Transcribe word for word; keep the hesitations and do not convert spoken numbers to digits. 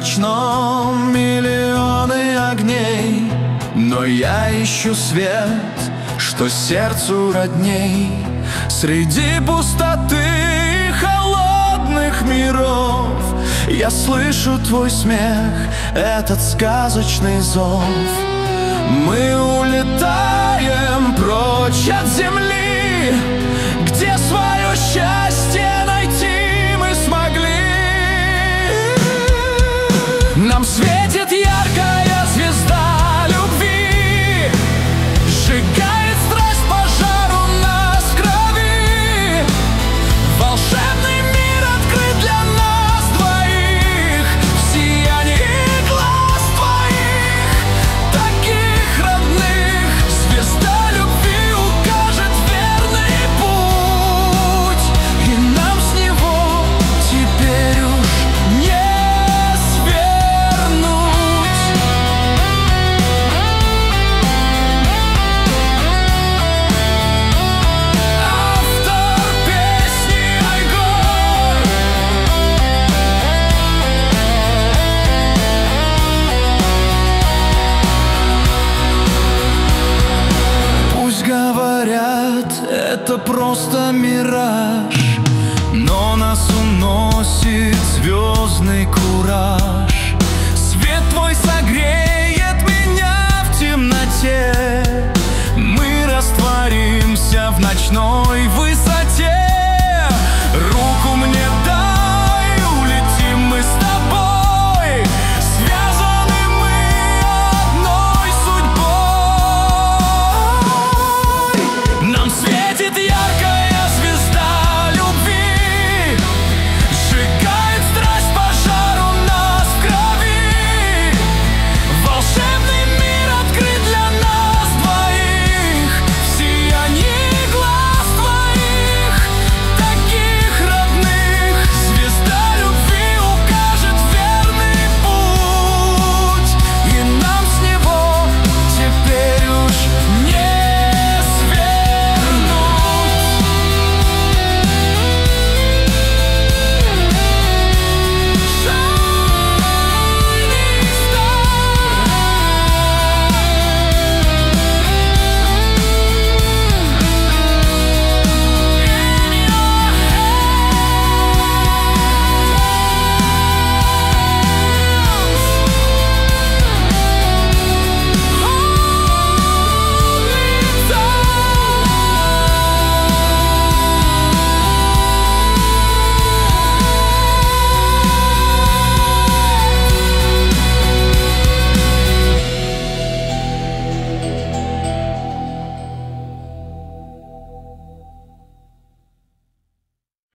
ночном миллионы огней, но я ищу свет, что сердцу родней. Среди пустоты холодных миров я слышу твой смех, этот сказочный зов. Мы улетаем прочь от земли, где свое счастье найти мы смогли. Нам светит яркая звезда любви, сжигает страсть пожар у нас в крови. Волшебный мир открыт для нас двоих, в сиянии глаз твоих, таких родных. Звезда любви укажет верный путь, и нам с него теперь уж не это просто мираж, но нас уносит звездный кураж. Свет твой согреет меня в темноте, мы растворимся в ночной